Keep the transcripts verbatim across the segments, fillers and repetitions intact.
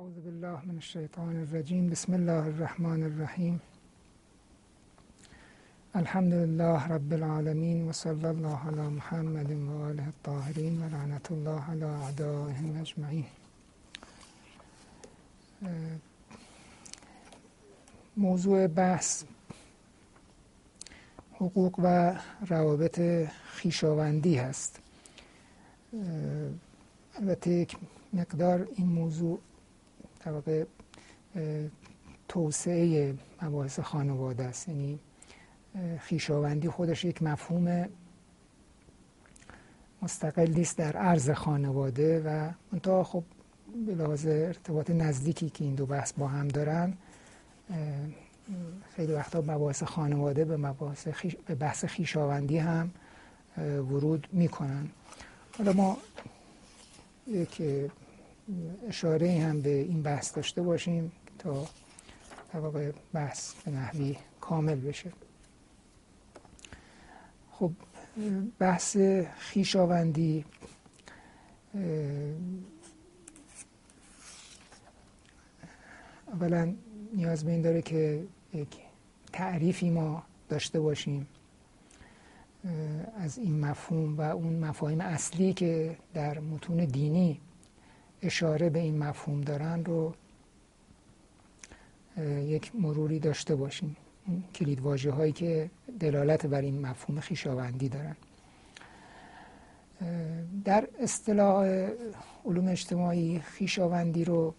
اعوذ بالله من الشیطان الرجیم. بسم الله الرحمن الرحیم. الحمد لله رب العالمین و صلی الله علی محمد و آله الطاهرین و لعنت الله علی اعدائهم اجمعین. موضوع بحث حقوق و روابط خویشاوندی هست. البته یک مقدار این موضوع در واقع توسعه مباحث خانواده است، یعنی خویشاوندی خودش یک مفهوم مستقلی است در عرض خانواده و منتها خب به لحاظ ارتباط نزدیکی که این دو بحث با هم دارن خیلی وقتا مباحث خانواده به مباحث خیش... به بحث خویشاوندی هم ورود میکنن. حالا ما یک اشاره هم به این بحث داشته باشیم تا در واقع بحث به نحوی کامل بشه. خب بحث خویشاوندی اولا نیاز به این داره که یک تعریفی ما داشته باشیم از این مفهوم و اون مفاهیم اصلی که در متون دینی اشاره به این مفهوم دارن رو یک مروری داشته باشیم، اون کلیدواژه هایی که دلالت بر این مفهوم خویشاوندی دارن. در اصطلاح علوم اجتماعی خویشاوندی رو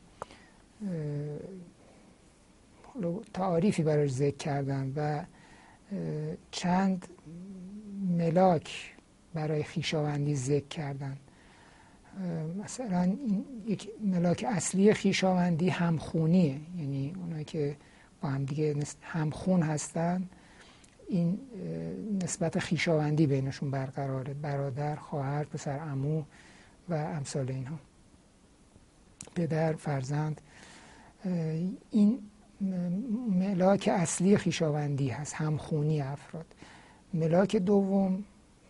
تعاریفی براش ذکر کردن و چند ملاک برای خویشاوندی ذکر کردن. مثلا یک ملاک اصلی خویشاوندی همخونیه، یعنی اونایی که با هم دیگه همخون هستن این نسبت خویشاوندی بینشون برقراره، برادر، خواهر، پسر عمو و امثال اینها، پدر، فرزند. این ملاک اصلی خویشاوندی هست، همخونی افراد. ملاک دوم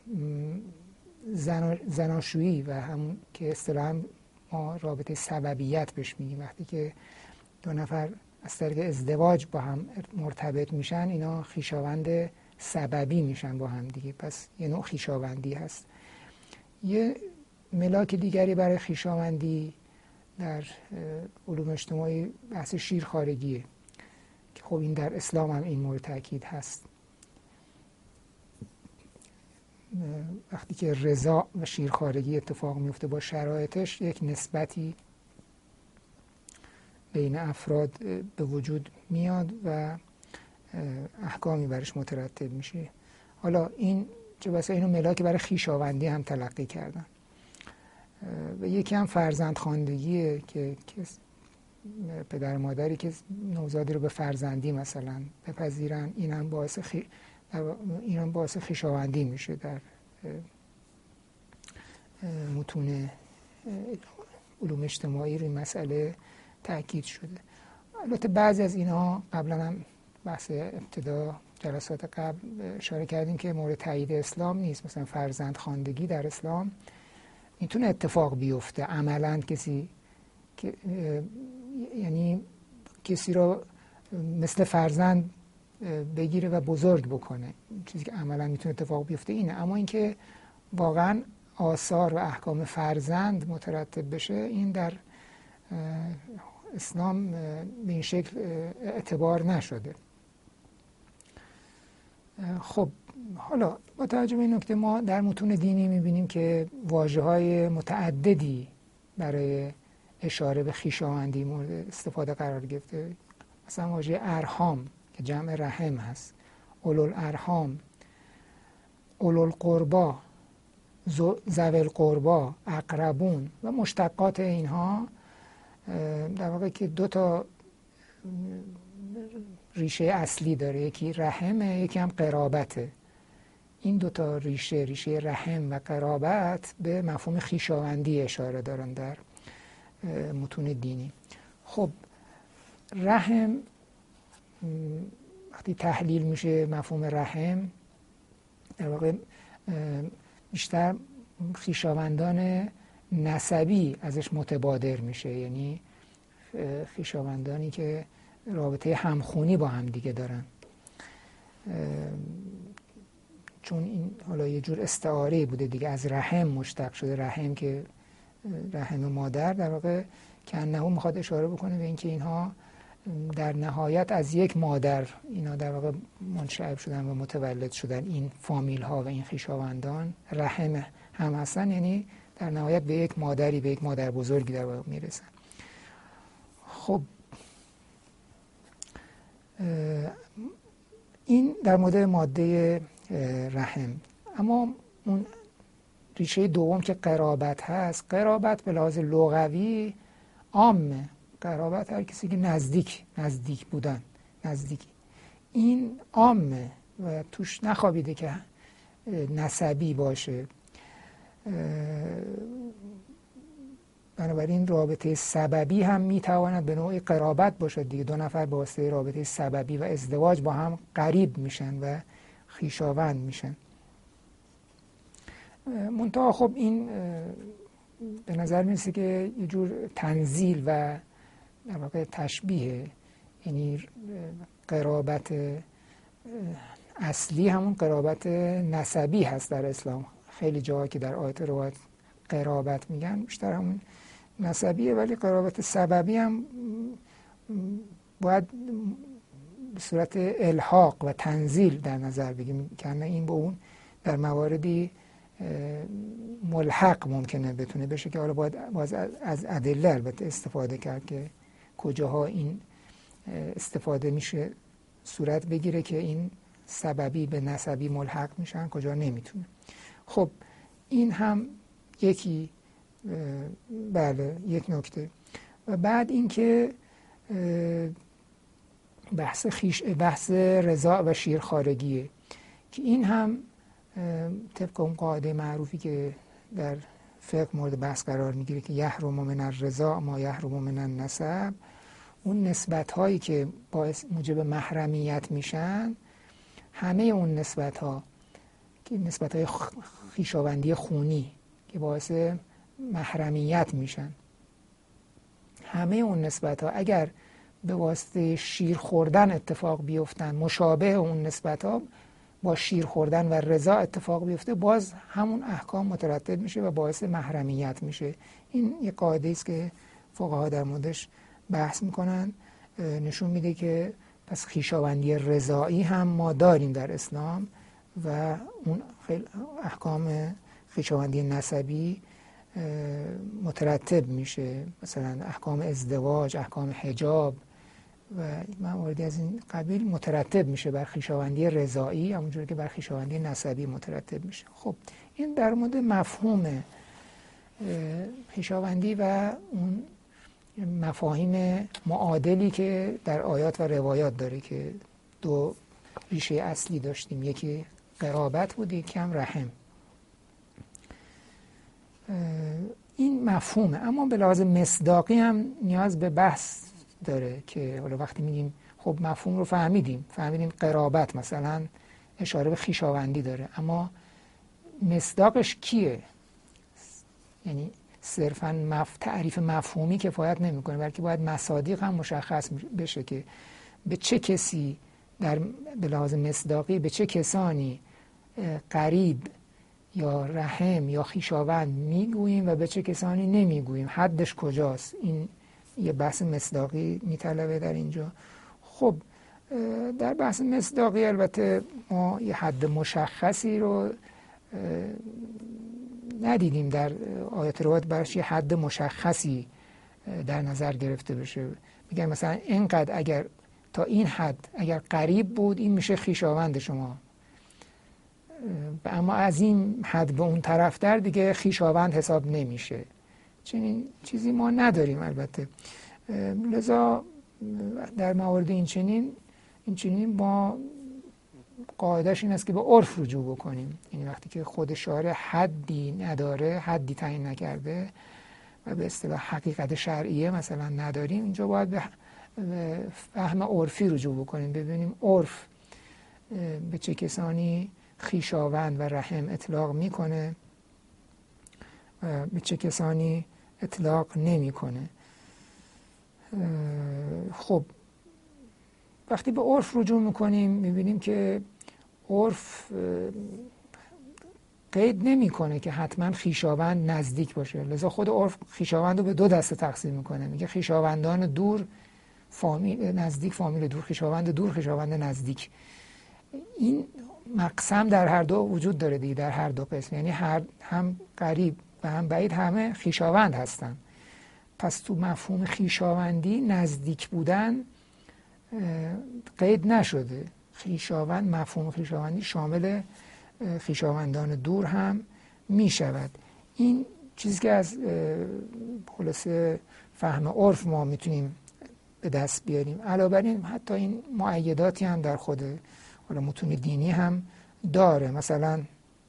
زن زناشویی و همون که اصطلاحاً ما رابطه سببیت بهش میگیم، وقتی که دو نفر از طریق ازدواج با هم مرتبط میشن اینا خویشاوند سببی میشن با هم دیگه، پس یه نوع خویشاوندی هست. یه ملاک دیگری برای خویشاوندی در علوم اجتماعی بحث شیرخوارگیه که خب این در اسلام هم این مورد تاکید هست. وقتی که رضا و شیرخوارگی اتفاق میفته با شرایطش یک نسبتی بین افراد به وجود میاد و احکامی برش مترتب میشه. حالا این چه بسا اینو ملاک برای خویشاوندی هم تلقی کردن. و یکی هم فرزندخواندگیه که پدر مادری که نوزادی رو به فرزندی مثلا بپذیرن، این هم باعث خی... این هم باعث خویشاوندی میشه. در متون علوم اجتماعی روی مسئله تاکید شده. البته بعضی از اینها قبلا هم بحث ابتدا جلسات قبل اشاره کردیم که مورد تایید اسلام نیست. مثلا فرزندخواندگی در اسلام میتونه اتفاق بیفته عملاً، کسی که یعنی کسی رو مثل فرزند بگیره و بزرگ بکنه، چیزی که عملاً میتونه اتفاق بیفته اینه. اما اینکه واقعاً آثار و احکام فرزند مترتب بشه این در اسلام به این شکل اعتبار نشده. خب حالا با توجه به این نکته ما در متون دینی میبینیم که واژه‌های متعددی برای اشاره به خویشاوندی مورد استفاده قرار گرفته. مثلا واژه ارحام که جمع رحم هست، اولوالارحام، اولوالقربا، ذوی القربا، اقربون و مشتقات اینها در واقع که دو تا ریشه اصلی داره، یکی رحمه یکی هم قرابته. این دو تا ریشه، ریشه رحم و قرابت، به مفهوم خویشاوندی اشاره دارن در متون دینی. خب رحم وقتی تحلیل میشه مفهوم رحم در واقع بیشتر خویشاوندان نسبی ازش متبادر میشه، یعنی خویشاوندانی که رابطه همخونی با هم دیگه دارن، چون این حالا یه جور استعاره بوده دیگه، از رحم مشتق شده. رحم که رحم مادر در واقع که انه میخواد اشاره بکنه به اینکه اینها در نهایت از یک مادر اینا در واقع منشعب شدن و متولد شدن. این فامیل ها و این خویشاوندان رحم هم هستن، یعنی در نهایت به یک مادری، به یک مادر بزرگی در واقع میرسن. خب این در مورد ماده رحم. اما اون ریشه دوم که قرابت هست، قرابت به لحاظ لغوی عامه. قرابت هر کسی که نزدیک نزدیک بودن، نزدیکی، این عامه و توش نخوابیده که نسبی باشه. بنابراین رابطه سببی هم میتواند به نوعی قرابت باشد دیگه. دو نفر با واسطه رابطه سببی و ازدواج با هم قریب میشن و خویشاوند میشن. منتها خب این به نظر میرسه که یه جور تنزیل و در واقع تشبیه، یعنی قرابت اصلی همون قرابت نسبی هست در اسلام. خیلی جاها که در آیات روایت قرابت میگن بیشتر همون نسبیه، ولی قرابت سببی هم باید به صورت الحاق و تنزیل در نظر بگیریم که این به اون در مواردی ملحق ممکنه بتونه بشه که حالا باید باز از ادله البته استفاده کرد که کجاها این استفاده میشه صورت بگیره که این سببی به نسبی ملحق میشن، کجا نمیتونه. خب این هم یکی بله یک نکته. و بعد اینکه بحث خیش بحث رضا و شیرخوارگیه که این هم طبق اون قاعده معروفی که در فقه مورد بحث قرار میگیره که یحرم من الرضا ما یحرم من النسب، اون نسبت هایی که باعث موجب محرمیت میشن، همه اون نسبت ها که نسبت های خویشاوندی خونی که باعث محرمیت میشن، همه اون نسبت ها اگر به واسطه شیر خوردن اتفاق بیفتن، مشابه اون نسبت ها با شیر خوردن و رضا اتفاق بیفته، باز همون احکام مترتب میشه و باعث محرمیت میشه. این یک قاعده است که فقها در موردش بحث میکنن. نشون میده که پس خویشاوندی رضایی هم ما داریم در اسلام و اون خیلی احکام خویشاوندی نسبی مترتب میشه، مثلا احکام ازدواج، احکام حجاب و مواردی از این قبیل مترتب میشه بر خویشاوندی رضایی، همونجوری که بر خویشاوندی نسبی مترتب میشه. خب این در مورد مفهوم خویشاوندی و اون مفاهیم معادلی که در آیات و روایات داره که دو ریشه اصلی داشتیم، یکی قرابت بود، یکی هم رحم. این مفهومه، اما به لحاظ مصداقی هم نیاز به بحث داره که حالا وقتی میگیم خب مفهوم رو فهمیدیم فهمیدیم قرابت مثلا اشاره به خویشاوندی داره، اما مصداقش کیه؟ یعنی صرفاً مف... تعریف مفهومی کفایت نمیکنه، بلکه باید مصادیق هم مشخص بشه که به چه کسی در به لحاظ مصداقی به چه کسانی قریب یا رحم یا خویشاوند میگوییم و به چه کسانی نمیگوییم، حدش کجاست. این یه بحث مصداقی میطلبه در اینجا. خب در بحث مصداقی البته ما یه حد مشخصی رو ندیدیم در آیات روایت براش یه حد مشخصی در نظر گرفته بشه. میگن مثلا اینقدر اگر تا این حد اگر قریب بود این میشه خویشاوند شما، اما از این حد به اون طرف در دیگه خویشاوند حساب نمیشه. چنین چیزی ما نداریم البته. لذا در مورد این چنین این چنین با قاعدش این است که به عرف رجوع بکنیم. یعنی وقتی که خود شارع حدی نداره، حدی تعیین نکرده و به اصطلاح حقیقت شرعیه مثلا نداریم، اینجا باید به فهم عرفی رجوع بکنیم، ببینیم عرف به چه کسانی خویشاوند و رحم اطلاق میکنه و به چه کسانی اطلاق نمیکنه. خب وقتی به عرف رجوع میکنیم میبینیم که عرف قید نمیکنه که حتما خویشاوند نزدیک باشه. لذا خود عرف خویشاوند رو به دو دسته تقسیم میکنه، میگه خویشاوندان دور فامیل نزدیک، فامیل دور، خویشاوند دور، خویشاوند نزدیک. این مقسم در هر دو وجود داره دیگه، در هر دو قسم، یعنی هر هم قریب و هم بعید همه خویشاوند هستن. پس تو مفهوم خویشاوندی نزدیک بودن قید نشده. خویشاوند، مفهوم خویشاوندی شامل خویشاوندان دور هم می شود. این چیزی که از خلاصه فهم عرف ما میتونیم به دست بیاریم. علاوه بر این حتی این مؤیداتی هم در خود حالا متون دینی هم داره. مثلا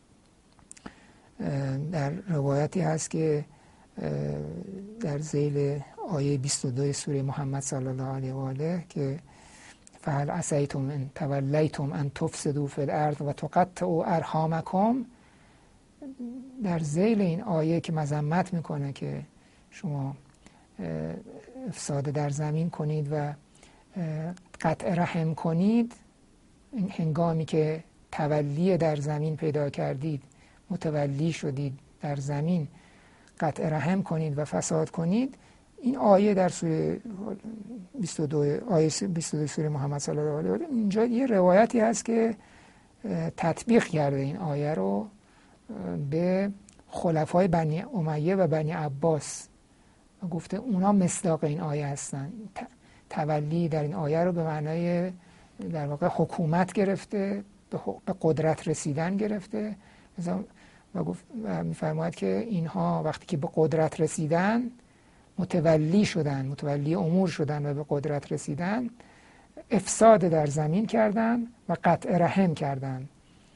در روایتی هست که در ذیل آیه بیست و دو سوره محمد صلی الله علیه و آله که فهل عسیتم ان تولیتم ان تفسدوا فی الارض و تقطعوا ارحامکم، در ذیل این آیه که مذمت میکنه که شما افساد در زمین کنید و قطع رحم کنید، هنگامی که تولی در زمین پیدا کردید، متولی شدید در زمین، قطع رحم کنید و فساد کنید. این آیه در سوره بیست و دو آیه بیست و دو سوره محمد صلی الله علیه و آله، اینجا یه روایتی هست که تطبیق کرده این آیه رو به خلفای بنی امیه و بنی عباس و گفته اونا مصداق این آیه هستن. تولی در این آیه رو به معنای در واقع حکومت گرفته، به قدرت رسیدن گرفته و گفت و می‌فرماید که اینها وقتی که به قدرت رسیدن، متولی شدن، متولی امور شدن و به قدرت رسیدن، افساد در زمین کردن و قطع رحم کردن.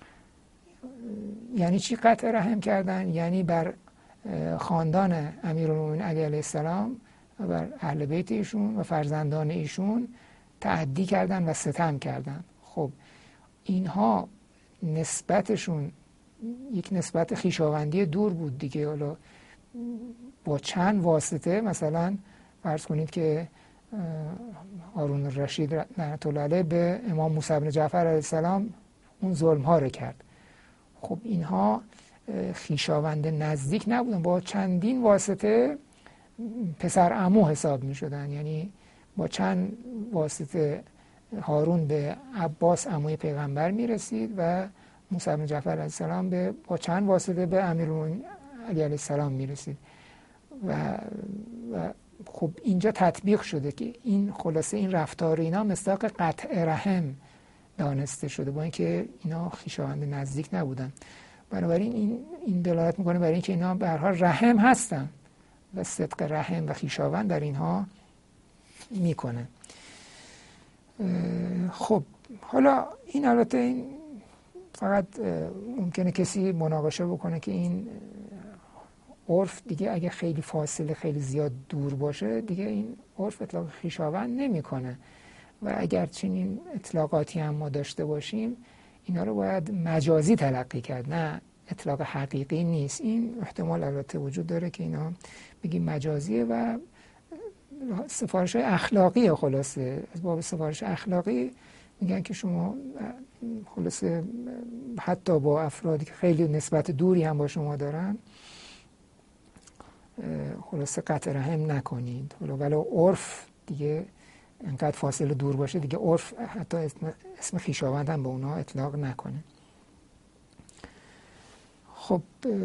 یعنی چی قطع رحم کردن؟ یعنی بر خاندان امیرالمومنین علی علیه السلام و بر اهل بیت ایشون و فرزندان ایشون تعدی کردن و ستم کردن. خب اینها نسبتشون یک نسبت خویشاوندی دور بود دیگه. حالا با چند واسطه، مثلا فرض کنید که هارون الرشید لعنت الله علیه به امام موسی بن جعفر علیه السلام اون ظلم ها رو کرد. خب اینها خویشاوند نزدیک نبودن، با چندین واسطه پسر عمو حساب می شدن. یعنی با چند واسطه هارون به عباس عموی پیغمبر می رسید و موسی بن جعفر علیه السلام به با چند واسطه به امیرالمومنین علی علیه السلام می رسید. و, و خب اینجا تطبیق شده که این خلاصه این رفتار اینا مصداق قطع رحم دانسته شده، با اینکه اینا خویشاوند نزدیک نبودن. بنابراین این این دلالت میکنه برای اینکه اینا به هر حال رحم هستن و صدق رحم و خویشاوند در اینها میکنه. خب حالا این البته این فقط ممکنه کسی مناقشه بکنه که این عرف دیگه اگه خیلی فاصله خیلی زیاد دور باشه دیگه این عرف اطلاق خویشاوند نمیکنه و اگر چنین اطلاقاتی هم ما داشته باشیم اینا رو باید مجازی تلقی کرد، نه اطلاق حقیقی نیست. این احتمال البته وجود داره که اینا بگیم مجازیه و سفارش های اخلاقی، خلاصه از باب سفارش اخلاقی میگن که شما خلاصه حتی با افرادی که خیلی نسبت دوری هم با شما دارن خلاصه قطع رحم نکنید. ولی عرف دیگه انقدر فاصله دور باشه دیگه عرف حتی اسم, اسم خویشاوند هم به اونا اطلاق نکنه. خب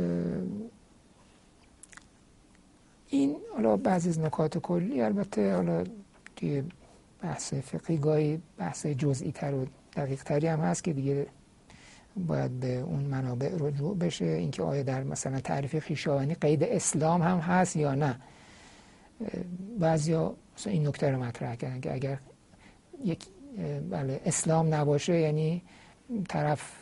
این حالا بعضی از نکات کلی، البته حالا توی بحث فقهی گاهی بحث جزئی تر و دقیق تری هم هست که دیگه باید به اون منابع رجوع بشه. اینکه آیا در مثلا تعریف خویشاوندی قید اسلام هم هست یا نه. بعضیا مثلا این نکته رو مطرح کردن که اگر یک بله اسلام نباشه یعنی طرف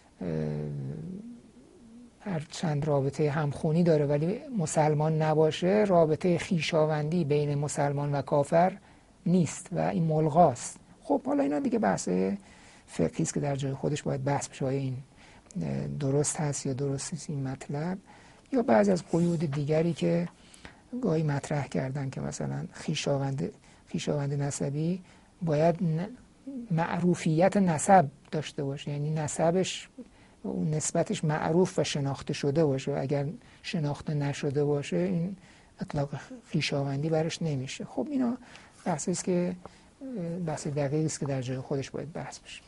هر چند رابطه همخونی داره ولی مسلمان نباشه، رابطه خویشاوندی بین مسلمان و کافر نیست و این ملغاست. خب حالا اینا دیگه بحث فقهی است که در جای خودش باید بحث بشه، آیا این درست هست یا درست نیست این مطلب، یا بعضی از قیود دیگری که گاهی مطرح کردن که مثلا خویشاوند خویشاوند نسبی باید معروفیت نسب داشته باشه، یعنی نسبش و نسبتش معروف و شناخته شده باشه، و اگر شناخته نشده باشه این اطلاق خویشاوندی برش نمیشه. خب اینا بحثی است که بحث دقیقی است که در جای خودش باید بحث بشه.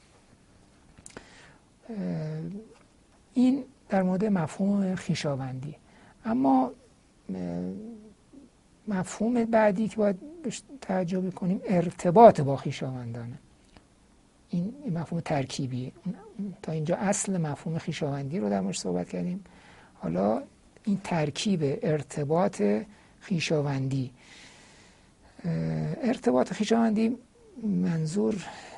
این در مورد مفهوم خویشاوندی. اما مفهوم بعدی که باید بهش توجه کنیم ارتباط با خویشاوندانه. این مفهوم ترکیبیه. تا اینجا اصل مفهوم خویشاوندی رو در موردش صحبت کردیم. حالا این ترکیب ارتباط خویشاوندی. ارتباط خویشاوندی منظور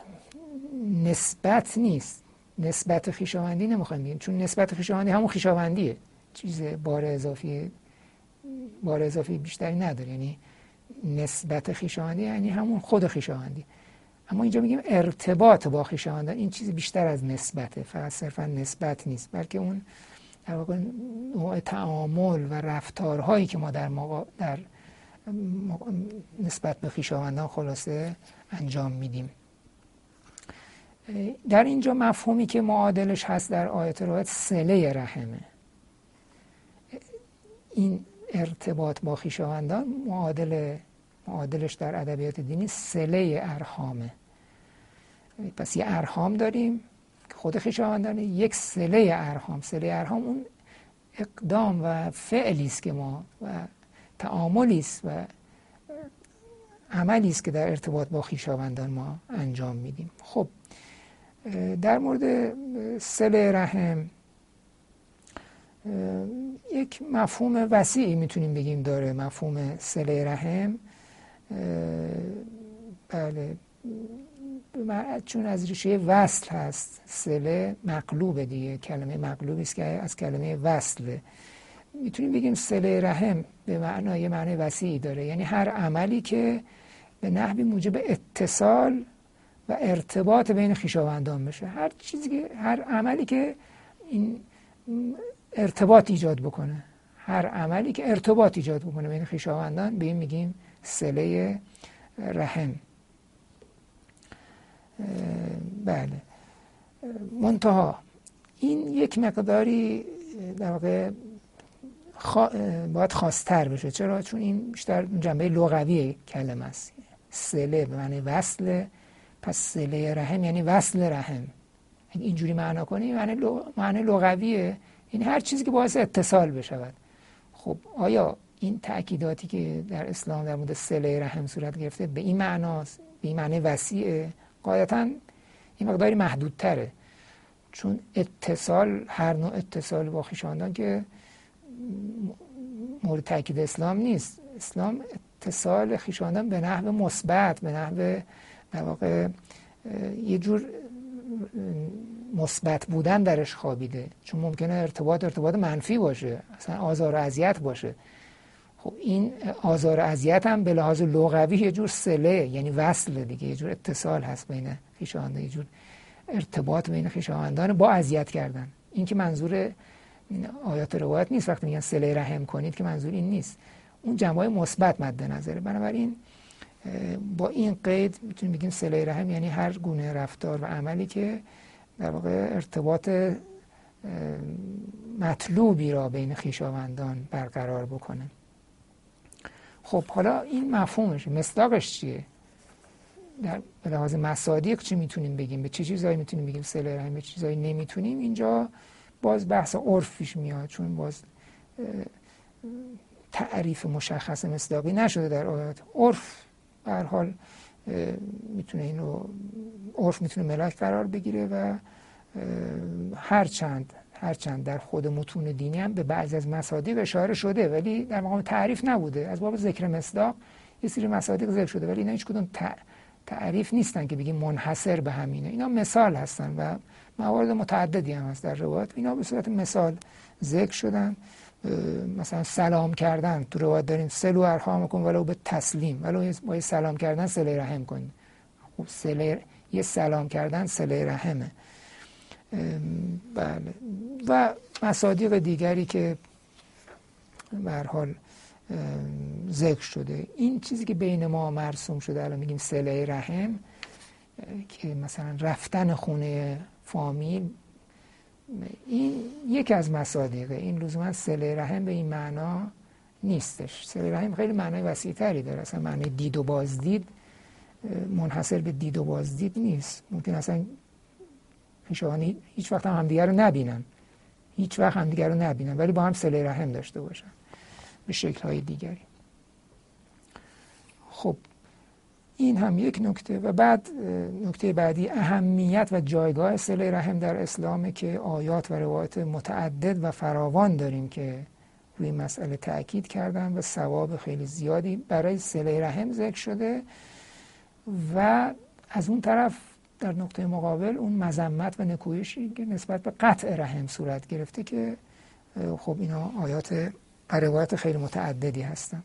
نسبت نیست. نسبت خویشاوندی نمیخوایم بگیم، چون نسبت خویشاوندی همون خویشاوندیه، چیز بار اضافی بار اضافی بیشتری نداره. یعنی نسبت خویشاوندی یعنی همون خود خویشاوندی. اما اینجا میگیم ارتباط با خویشاوندان، این چیز بیشتر از نسبته، فقط صرفا نسبت نیست، بلکه اون در واقع نوع تعامل و رفتارهایی که ما در موقع در موقع نسبت به خویشاوندان خلاصه انجام میدیم. در اینجا مفهومی که معادلش هست در آیات روایت صله رحمه. این ارتباط با خویشاوندان معادل معادلش در ادبیات دینی صله ارحامه. پس یه ارحام داریم که خود خویشاوندانه، یک صله ارحام. صله ارحام اون اقدام و فعلی است که ما و تعاملی است و عملی است که در ارتباط با خویشاوندان ما انجام میدیم. خب در مورد صله رحم یک مفهوم وسیعی میتونیم بگیم داره. مفهوم صله رحم بله چون از ریشه وصل هست، صله مقلوبه دیگه، کلمه مقلوبی است که از کلمه وصله. میتونیم بگیم صله رحم به معنای معنای وسیعی داره، یعنی هر عملی که به نحوی موجب اتصال و ارتباط بین خویشاوندان بشه. هر چیزی که هر عملی که این ارتباط ایجاد بکنه، هر عملی که ارتباط ایجاد بکنه بین خویشاوندان، به این میگیم صله رحم. بله منتها این یک مقداری در واقع خوا... باید خاص‌تر بشه. چرا؟ چون این بیشتر جنبه لغوی کلمه است. صله به معنی وصله، پس صله رحم یعنی وصل رحم. اگه اینجوری معنا کنی معنی لغ... معنی لغویه، این هر چیزی که باعث اتصال بشود. خب آیا این تأکیداتی که در اسلام در مورد صله رحم صورت گرفته به این معناست، به این معنی وسیعه؟ قاعدتاً این مقداری محدودتره، چون اتصال، هر نوع اتصال با خویشاوندان که مورد تأکید اسلام نیست. اسلام اتصال خویشاوندان به نحو مثبت، به نحو در واقع یه جور مثبت بودن درش خوابیده، چون ممکنه ارتباط ارتباط منفی باشه، اصلا آزار و اذیت باشه. خب این آزار و اذیت هم به لحاظ لغوی یه جور صله یعنی وصل دیگه، یه جور اتصال هست بین خویشاوندان، یه جور ارتباط بین خویشاوندان با اذیت کردن. این که منظور آیات روایت نیست وقتی میگن صله رحم کنید، که منظور این نیست، اون جنبه‌های مثبت مد نظره. بنابراین با این قید میتونیم بگیم صله رحم یعنی هر گونه رفتار و عملی که در واقع ارتباط مطلوبی را بین خویشاوندان برقرار بکنه. خب حالا این مفهومش، مصداقش چیه؟ در به لحاظ مصادیق چی میتونیم بگیم؟ به چه چیزایی میتونیم بگیم صله رحم، به چه چیزایی نمیتونیم؟ اینجا باز بحث عرف پیش میاد، چون باز تعریف مشخص مصداقی نشده در آیات. عرف به هر حال میتونه اینو عرف میتونه ملاک قرار بگیره و هر چند هر چند در خود متون دینی هم به بعضی از مصادیق اشاره شده ولی در مقام تعریف نبوده. از باب ذکر مصداق یه سری مصادیق ذکر شده ولی اینا هیچ کدوم تعریف نیستن که بگیم منحصر به همینه. اینا مثال هستن و موارد متعددی هم هست در روایت. اینا به صورت مثال ذکر شدن. مثلا سلام کردن، تو روایت داریم سلو ارحامکم ولو به تسلیم، ولو با سلام کردن صله رحم کنید. خب صله، یه سلام کردن صله رحمه. بله. و مصادیق دیگری که به هر حال ذکر شده. این چیزی که بین ما مرسوم شده الان میگیم صله رحم، که مثلا رفتن خونه فامیل، این یکی از مصادیقه. این لزوما صله رحم به این معنا نیستش. صله رحم خیلی معنای وسیع‌تری داره. اصلا معنی دید و بازدید منحصر به دید و بازدید نیست. ممکن اصلا خویشاوند هیچ وقت هم همدیگر رو نبینن، هیچ وقت همدیگر رو نبینن، ولی با هم صله رحم داشته باشن به شکل‌های دیگری. خب این هم یک نکته. و بعد نکته بعدی اهمیت و جایگاه صله رحم در اسلامه که آیات و روایات متعدد و فراوان داریم که روی مسئله تأکید کردن و ثواب خیلی زیادی برای صله رحم ذکر شده. و از اون طرف در نقطه مقابل اون مذمت و نکویشی که نسبت به قطع رحم صورت گرفته که خب اینا آیات و روایات خیلی متعددی هستن.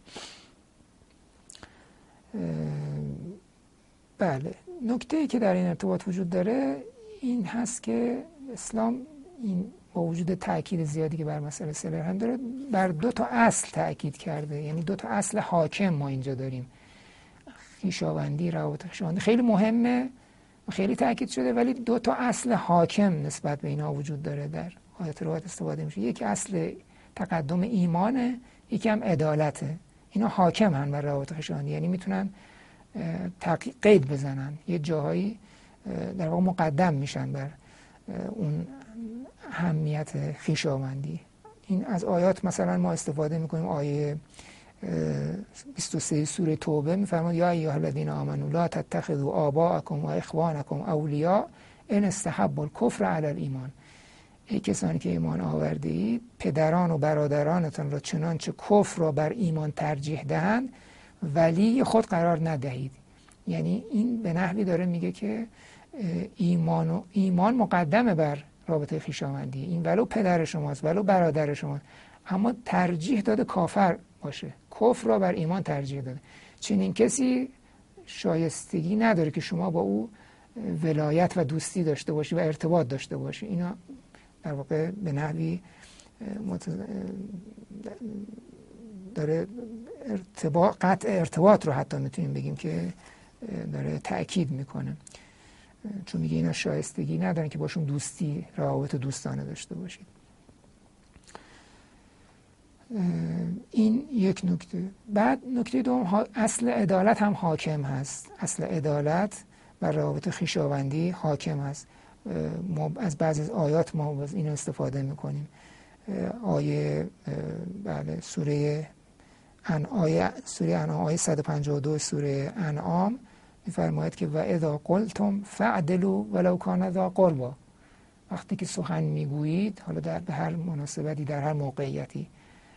بله، نکته‌ای که در این ارتباط وجود داره این هست که اسلام این با وجود تأکید زیادی که بر مسئله صله رحم داره، بر دو تا اصل تأکید کرده. یعنی دو تا اصل حاکم ما اینجا داریم. خویشاوندی، روابط خویشاوندی خیلی مهمه، خیلی تأکید شده، ولی دو تا اصل حاکم نسبت به اینا وجود داره در آیات روایات استفاده میشه. یکی اصل تقدم ایمانه، یکی هم عدالته. اینا حاکم هن بر روابط خویشاوندی، یعنی میتونن قید بزنن، یه جاهایی در واقع مقدم میشن بر اون اهمیت خویشاوندی. این از آیات مثلا ما استفاده میکنیم. آیه بیست و سه سوره توبه میفرماد یا ایها الذین آمنوا لا تتخذوا آباءکم و اخوانکم اولیاء ان استحبوا الکفر علی الایمان. ای کسانی که ایمان آورده اید پدران و برادرانتان را چنانچه کفر را بر ایمان ترجیح دهند ولی خود قرار ندهید. یعنی این به نحوی داره میگه که ایمان و ایمان مقدمه بر رابطه خویشاوندی. این ولو پدر شماست ولو برادر شماست، اما ترجیح داده کافر باشه، کفر را بر ایمان ترجیح داده. چنین کسی شایستگی نداره که شما با او ولایت و دوستی داشته باشی و ارتباط داشته باشی. اینا در واقع به نحوی داره ارتباط، قطع ارتباط رو حتی میتونیم بگیم که داره تأکید میکنه، چون میگه اینا شایستگی ندارن که باشون دوستی، روابط دوستانه داشته باشید. این یک نکته. بعد نکته دوم، اصل عدالت هم حاکم هست. اصل عدالت بر روابط خویشاوندی حاکم هست. ما از بعضی از آیات ما از این استفاده میکنیم. آیه بله سوره ان آیه سوره انعام آیه صد و پنجاه و دو سوره انعام میفرماید که و اذا قلتم فعدلوا ولو کان ذا قربا. وقتی که سخن میگویید، حالا در به هر مناسبتی در هر موقعیتی،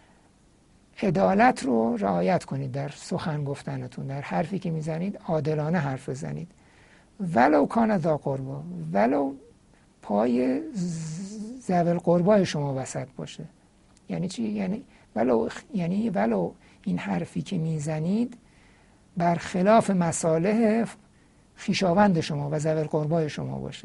عدالت رو رعایت کنید در سخن گفتنتون، در حرفی که میزنید عادلانه حرف بزنید. ولو کان ذا قربا، ولو پای ذوی القربای شما وسط باشه. یعنی چی؟ یعنی ولو یعنی ولو این حرفی که میزنید برخلاف مصالح خویشاوند شما و ذوی القربای شما باشه،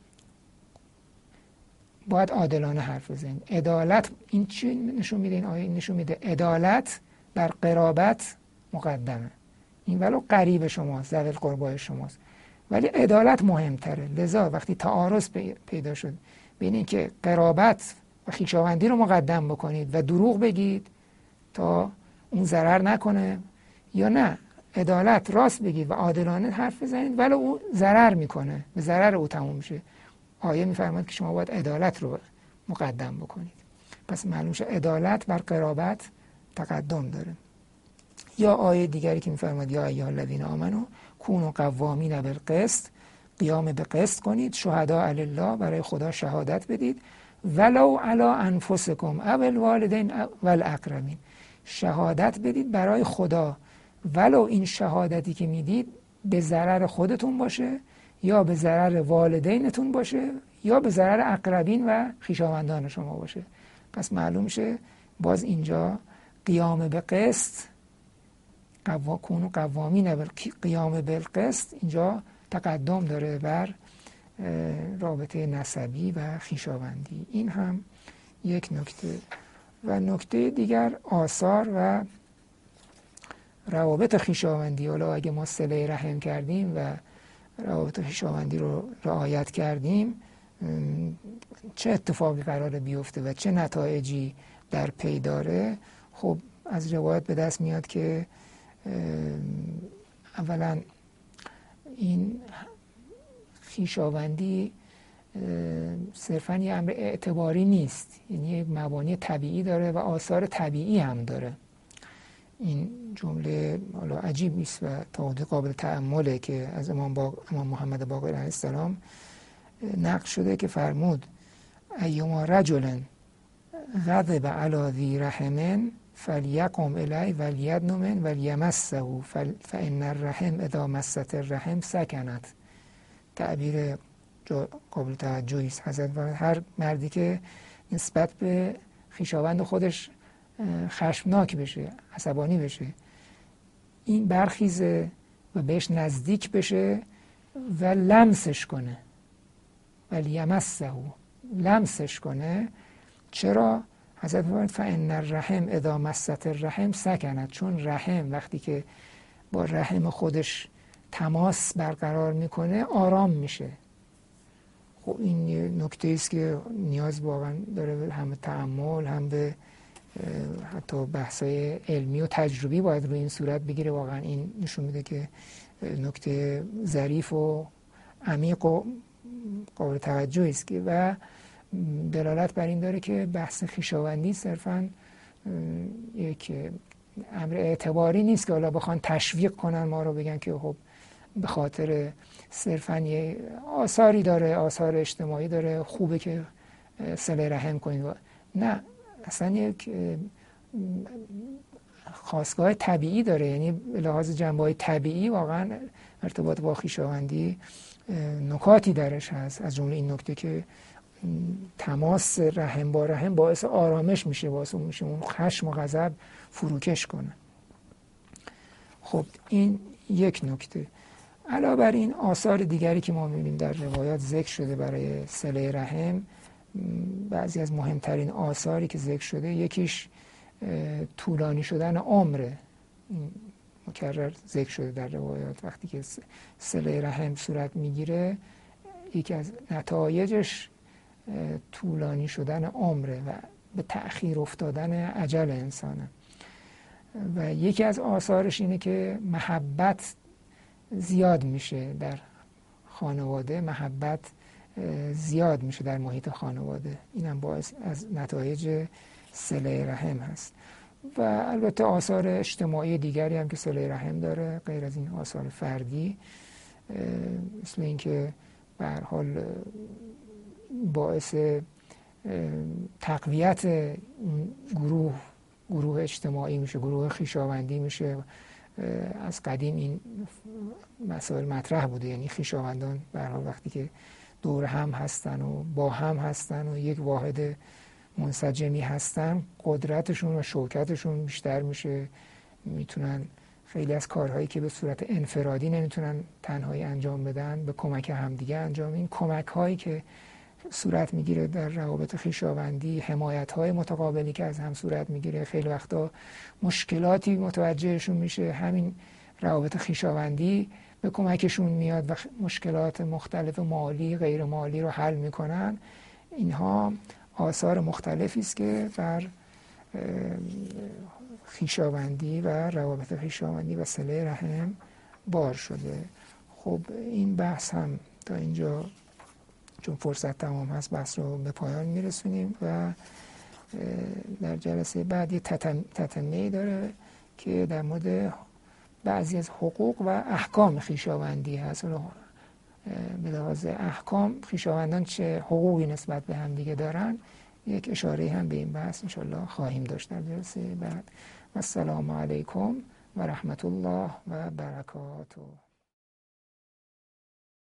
باید عادلانه حرف بزنید. عدالت این چی نشون میده؟ این آیه نشون میده عدالت بر قرابت مقدمه. این ولو قریب شماست، ذوی القربای شماست، ولی عدالت مهمتره. لذا وقتی تعارض پیدا شد بین این که قرابت و خویشاوندی رو مقدم بکنید و دروغ بگید تا اون ضرر نکنه، یا نه عدالت راست بگید و عادلانه حرف بزنید ولی او ضرر میکنه، به ضرر او تموم میشه، آیه میفرماید که شما باید عدالت رو مقدم بکنید. پس معلوم شد عدالت بر قرابت تقدم داره. یا آیه دیگری که میفرماید یا ایها الذین آمنوا کونوا قوامین بالقسط، قیام به قسط کنید، شهدا علی الله، برای خدا شهادت بدید، ولو علی انفسکم او الوالدین و الاقربین، شهادت بدید برای خدا ولو این شهادتی که میدید به ضرر خودتون باشه یا به ضرر والدینتون باشه یا به ضرر اقربین و خویشاوندان شما باشه. پس معلوم شه باز اینجا قیام به قسط، قوامون قوامین قیام بالقسط اینجا تقدم داره بر رابطه نسبی و خویشاوندی. این هم یک نکته. و نکته دیگر آثار و روابط خویشاوندی، حالا اگه ما صله رحم کردیم و روابط خویشاوندی رو رعایت کردیم چه اتفاقی قراره بیفته و چه نتایجی در پی داره. خب از روایت به دست میاد که اولا این خویشاوندی صرفاً یه امر اعتباری نیست، یعنی یک مبانی طبیعی داره و آثار طبیعی هم داره. این جمله حالا عجیب نیست و تا حدود قابل تأمله که از امام, باق... امام محمد باقر علیه السلام نقل شده که فرمود ایما رجل غضب علی ذی رحم فلیقم الی ولیدن من ولیمسه فان الرحم اذا مست الرحم سکنت. تعبیر قابل توجهی است. حضرت هر مردی که نسبت به خویشاوند خودش خشمناک بشه، عصبانی بشه، این برخیزه و بهش نزدیک بشه و لمسش کنه، ولی یمسه، لمسش کنه. چرا؟ حضرت فرمود فان الرحم اذا مست الرحم سکنت، چون رحم وقتی که با رحم خودش تماس برقرار میکنه آرام میشه. خب این یه نکته است که نیاز واقعا داره هم به تأمل هم به حتی بحث‌های علمی و تجربی باید روی این صورت بگیره. واقعا این نشون میده که نکته ظریف و عمیق و قابل توجهی است که و دلالت بر این داره که بحث خویشاوندی صرفاً یک امر اعتباری نیست که حالا بخوان تشویق کنن ما رو، بگن که خب به خاطر صرفاً یه آثاری داره، آثار اجتماعی داره، خوبه که صله رحم کنید. نه، اصلا یک خاصگاه طبیعی داره، یعنی به لحاظ جنبه‌های طبیعی واقعا ارتباط با خویشاوندی نکاتی درش هست. از جمله این نکته که تماس رحم با رحم باعث آرامش میشه، باعث میشه اون خشم و غضب فروکش کنه. خب این یک نکته. علاوه بر این آثار دیگری که ما می‌بینیم در روایات ذکر شده برای صله رحم، بعضی از مهمترین آثاری که ذکر شده یکیش طولانی شدن عمره. مکرر ذکر شده در روایات وقتی که صله رحم صورت میگیره یکی از نتایجش طولانی شدن عمره و به تأخیر افتادن اجل انسانه. و یکی از آثارش اینه که محبت زیاد میشه در خانواده، محبت زیاد میشه در محیط خانواده. اینم باعث از نتایج صله رحم هست. و البته آثار اجتماعی دیگری هم که صله رحم داره غیر از این آثار فردی، مثل اینکه به هر حال باعث تقویت گروه گروه اجتماعی میشه، گروه خویشاوندی میشه. از قدیم این مسائل مطرح بوده، یعنی خویشاوندان به هر حال وقتی که دور هم هستن و با هم هستن و یک واحد منسجمی هستن قدرتشون و شوکتشون بیشتر میشه، میتونن خیلی از کارهایی که به صورت انفرادی نمیتونن تنهایی انجام بدن به کمک همدیگه انجام. این کمک هایی که صورت میگیره در روابط خویشاوندی، حمایت های متقابلی که از هم صورت میگیره، خیلی وقتا مشکلاتی متوجهشون میشه، همین روابط خویشاوندی به کمکشون میاد و مشکلات مختلف مالی غیر مالی رو حل میکنن. اینها آثار مختلفی است که بر خویشاوندی و روابط خویشاوندی و صله رحم بار شده. خب این بحث هم تا اینجا چون فرصت تمام هست بحث رو به پایان میرسونیم و در جلسه بعد یه تتمه‌ای داره که در مورد بعضی از حقوق و احکام خویشاوندی هست. به لحاظ احکام خویشاوندان چه حقوقی نسبت به هم دیگه دارن، یک اشاره هم به این بحث انشالله خواهیم داشت در جلسه بعد. و السلام علیکم و رحمت الله و برکاته.